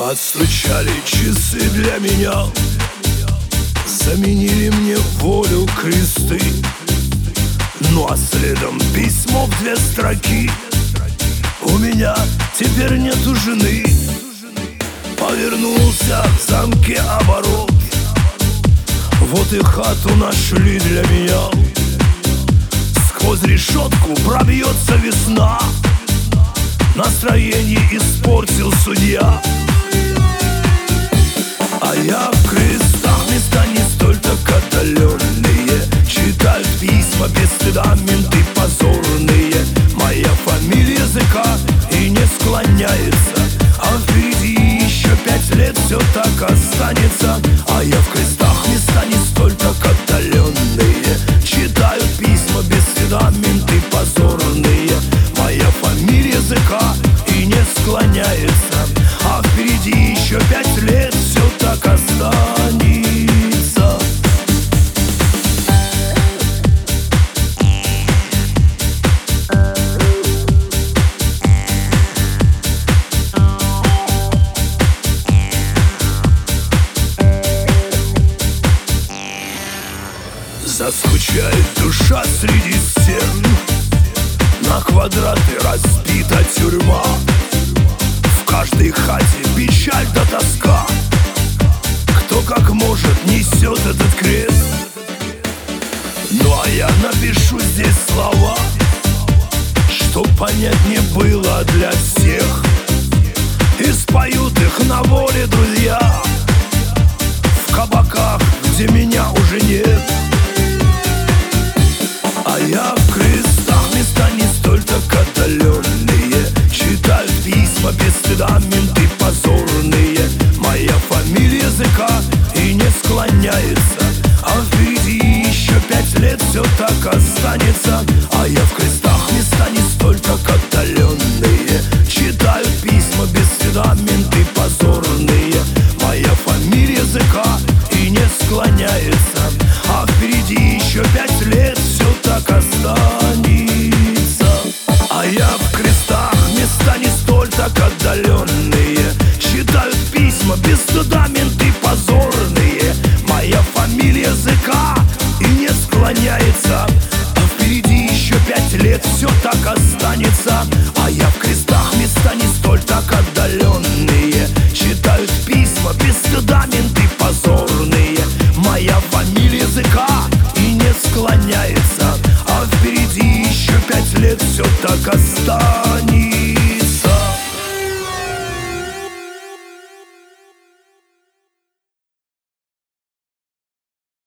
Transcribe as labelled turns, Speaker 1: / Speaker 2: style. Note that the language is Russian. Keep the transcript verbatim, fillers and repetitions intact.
Speaker 1: Отстучали часы для меня, заменили мне волю кресты. Ну а следом письмо в две строки: у меня теперь нету жены. Повернулся в замке оборот, вот и хату нашли для меня. Сквозь решетку пробьется весна, настроение испортил судья. А я в крестах, места не столь так отдаленные, читают письма без стыда менты позорные. Моя фамилия языка и не склоняется, а впереди еще пять лет все так останется. А я в крестах, места не столь так отдаленные, читают письма без стыда менты позорные. Моя фамилия языка и не склоняется, а впереди еще пять лет все так останется. Заскучает душа среди стен, на квадраты разбита тюрьма. В каждой хате печаль да тоска, кто как может несет этот крест. Ну а я напишу здесь слова, чтоб понятнее было для всех, и споют их на воле друзья в кабаках, где меня уже нет. А я в крестах, места не столь так отдаленные, читают письма без стыда менты позорные. Моя фамилия языка и не склоняется, а впереди еще пять лет все так останется. А я в крестах, места не столь так отдаленные, читают письма без стыда менты позорные. Моя фамилия языка и не склоняется, а впереди еще пять лет все так останется. А я в крестах, места не столь так отдаленные, читают письма без стыда менты позорные. Моя фамилия языка и не склоняется, а впереди еще пять лет все так останется. А я в крестах, места не столь так отдаленные, читают письма без стыда менты позорные. Моя фамилия языка и не склоняется, а впереди еще пять лет все так останется.